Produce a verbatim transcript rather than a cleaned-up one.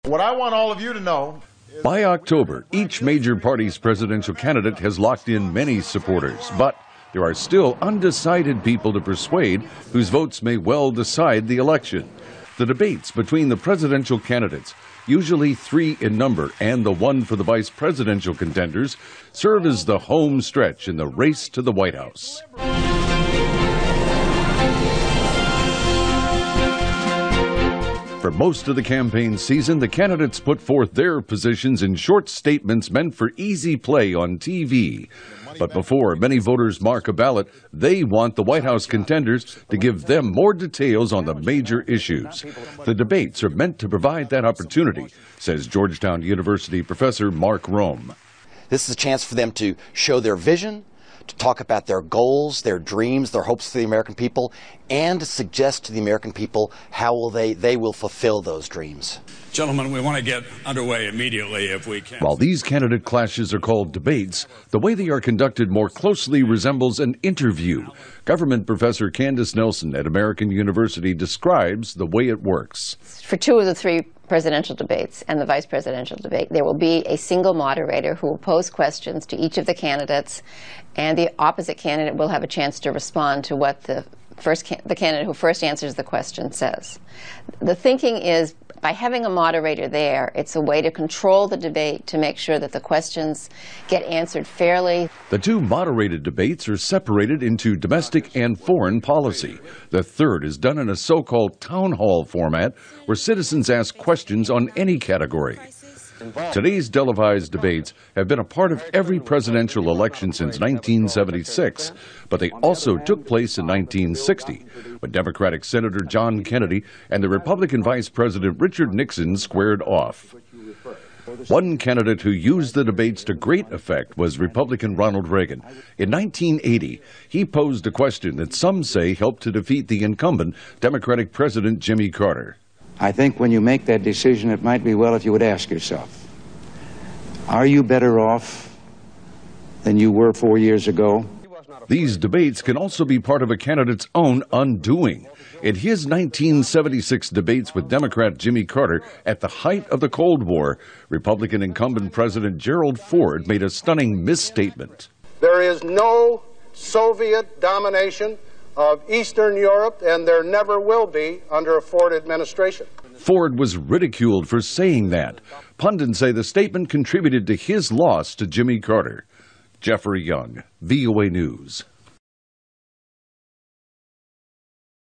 What I want all of you to know is by October, each major party's presidential candidate has locked in many supporters, but there are still undecided people to persuade whose votes may well decide the election. The debates between the presidential candidates, usually three in number, and the one for the vice presidential contenders, serve as the home stretch in the race to the White House. For most of the campaign season, the candidates put forth their positions in short statements meant for easy play on T V. But before many voters mark a ballot, they want the White House contenders to give them more details on the major issues. The debates are meant to provide that opportunity, says Georgetown University professor Mark Rome. This is a chance for them to show their vision, to talk about their goals, their dreams, their hopes for the American people, and to suggest to the American people how will they, they will fulfill those dreams. Gentlemen, we want to get underway immediately if we can. While these candidate clashes are called debates, the way they are conducted more closely resembles an interview. Government professor Candace Nelson at American University describes the way it works. For two of the three presidential debates and the vice presidential debate, there will be a single moderator who will pose questions to each of the candidates, and the opposite candidate will have a chance to respond to what the first can the candidate who first answers the question says. The thinking is, by having a moderator there, it's a way to control the debate to make sure that the questions get answered fairly. The two moderated debates are separated into domestic and foreign policy. The third is done in a so-called town hall format where citizens ask questions on any category. Today's televised debates have been a part of every presidential election since nineteen seventy-six, but they also took place in nineteen sixty, when Democratic Senator John Kennedy and the Republican Vice President Richard Nixon squared off. One candidate who used the debates to great effect was Republican Ronald Reagan. In nineteen eighty, he posed a question that some say helped to defeat the incumbent Democratic President Jimmy Carter. I think when you make that decision, it might be well if you would ask yourself, are you better off than you were four years ago? These debates can also be part of a candidate's own undoing. In his nineteen seventy-six debates with Democrat Jimmy Carter at the height of the Cold War, Republican incumbent President Gerald Ford made a stunning misstatement. There is no Soviet domination of Eastern Europe, and there never will be under a Ford administration. Ford was ridiculed for saying that. Pundits say the statement contributed to his loss to Jimmy Carter. Jeffrey Young, V O A News.